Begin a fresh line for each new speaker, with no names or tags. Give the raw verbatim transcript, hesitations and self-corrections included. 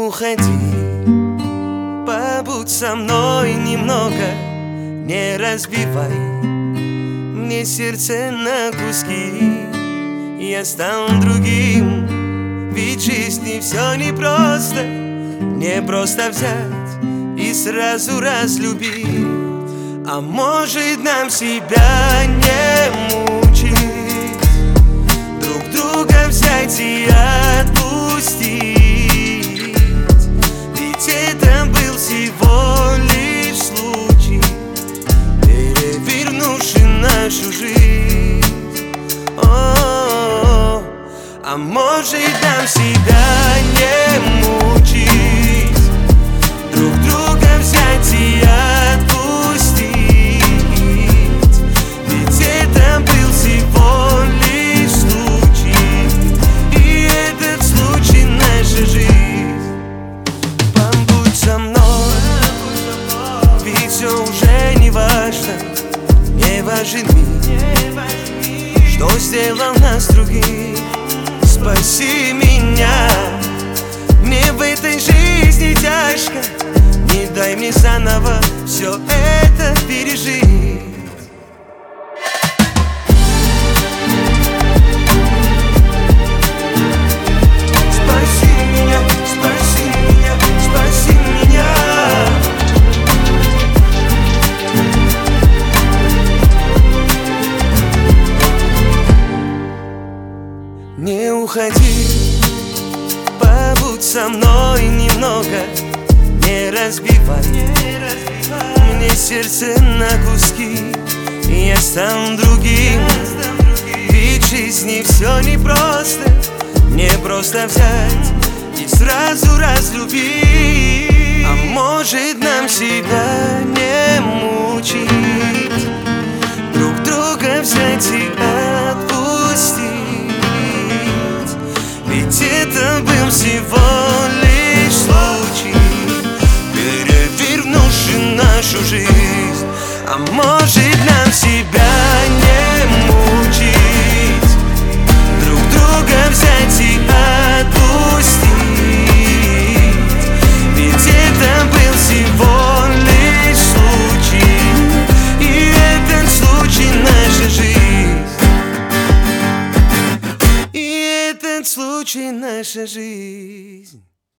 уходи, побудь со мной немного, не разбивай мне сердце на куски. Я стану другим, ведь в жизни все непросто, не просто взять и сразу разлюбить. А может нам себя не мучить, друг друга взять и отпустить? Ведь это был всего лишь случай, перевернувший нашу жизнь. О-о-о. А может нам себя не мучить, друг друга взять и отпустить? Ведь это был всего лишь случай, и этот случай наша жизнь. Побудь со мной, ведь все уже не важно, не важен мир, что сделал нас другим. Спаси меня, мне в этой жизни тяжко, не дай мне заново все это пережить. Спаси меня, спаси меня, спаси меня. Не уходи, побудь со мной немного, не разбивай, не разбивай мне сердце на куски. Я стану другим, ведь в жизни все непросто, не просто взять и сразу разлюбить. А может нам себя не мучить, друг друга взять и отпустить? Ведь это был всего лишь случай, перевернувший нашу жизнь. А может нам себя не мучить, друг друга взять и отпустить? Ведь это был всего лишь случай, и этот случай наша жизнь. И этот случай наша жизнь.